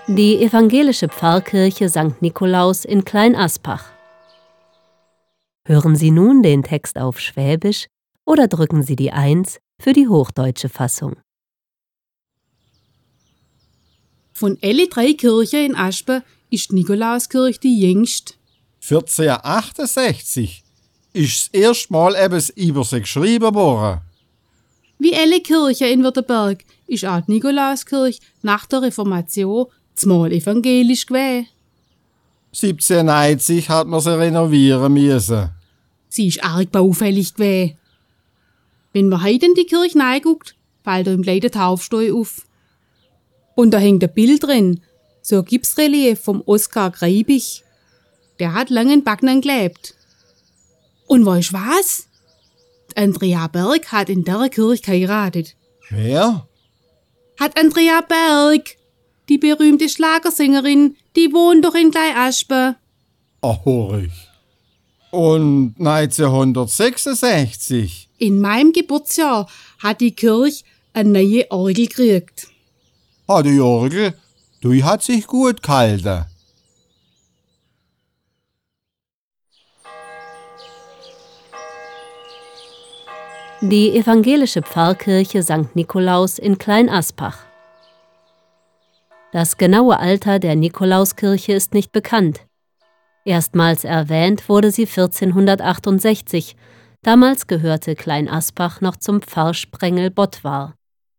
Die evangelische Pfarrkirche St. Nikolaus in Klein-Aspach. Hören Sie nun den Text auf Schwäbisch oder drücken Sie die 1 für die hochdeutsche Fassung. Von alle 3 Kirchen in Aspe ist die Nikolauskirche die jüngste. 1468 ist das erste Mal etwas über sie geschrieben worden. Wie alle Kirchen in Württemberg ist auch die Nikolauskirche nach der Reformation zumal evangelisch gewesen. 1790 hat man sie renovieren müssen. Sie ist arg baufällig gewesen. Wenn man heute in die Kirche reinguckt, fällt einem gleich der Taufstein auf. Und da hängt ein Bild drin, so ein Gipsrelief vom Oskar Greibich. Der hat lange in Backnern gelebt. Und weißt was? Die Andrea Berg hat in der Kirche geheiratet. Wer? Hat Andrea Berg, die berühmte Schlagersängerin, die wohnt doch in Klein-Aspe. Ahorich. Und 1966? In meinem Geburtsjahr hat die Kirche eine neue Orgel gekriegt. Die Orgel, die hat sich gut gehalten. Die evangelische Pfarrkirche St. Nikolaus in Klein-Aspach. Das genaue Alter der Nikolauskirche ist nicht bekannt. Erstmals erwähnt wurde sie 1468. Damals gehörte Klein-Aspach noch zum Pfarrsprengel Bottwar.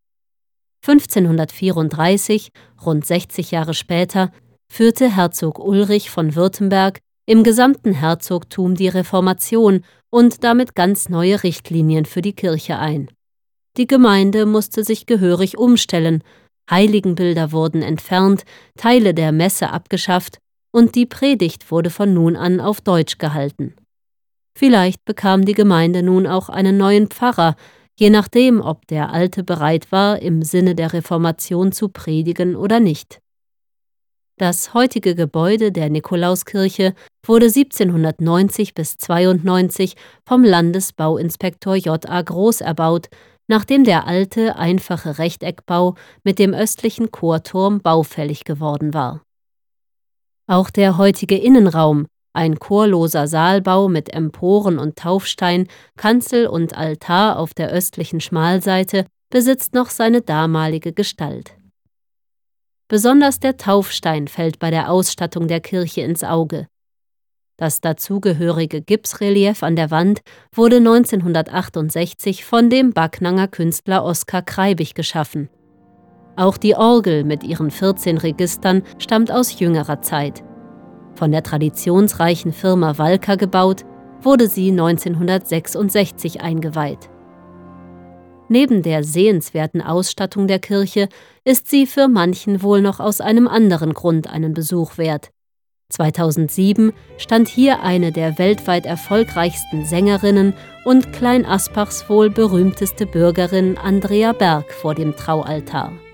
1534, rund 60 Jahre später, führte Herzog Ulrich von Württemberg im gesamten Herzogtum die Reformation und damit ganz neue Richtlinien für die Kirche ein. Die Gemeinde musste sich gehörig umstellen, Heiligenbilder wurden entfernt, Teile der Messe abgeschafft und die Predigt wurde von nun an auf Deutsch gehalten. Vielleicht bekam die Gemeinde nun auch einen neuen Pfarrer, je nachdem, ob der Alte bereit war, im Sinne der Reformation zu predigen oder nicht. Das heutige Gebäude der Nikolauskirche wurde 1790 bis 92 vom Landesbauinspektor J.A. Groß erbaut, nachdem der alte, einfache Rechteckbau mit dem östlichen Chorturm baufällig geworden war. Auch der heutige Innenraum, ein chorloser Saalbau mit Emporen und Taufstein, Kanzel und Altar auf der östlichen Schmalseite, besitzt noch seine damalige Gestalt. Besonders der Taufstein fällt bei der Ausstattung der Kirche ins Auge. Das dazugehörige Gipsrelief an der Wand wurde 1968 von dem Backnanger Künstler Oskar Greibich geschaffen. Auch die Orgel mit ihren 14 Registern stammt aus jüngerer Zeit. Von der traditionsreichen Firma Walker gebaut, wurde sie 1966 eingeweiht. Neben der sehenswerten Ausstattung der Kirche ist sie für manchen wohl noch aus einem anderen Grund einen Besuch wert. 2007 stand hier eine der weltweit erfolgreichsten Sängerinnen und Klein-Aspachs wohl berühmteste Bürgerin Andrea Berg vor dem Traualtar.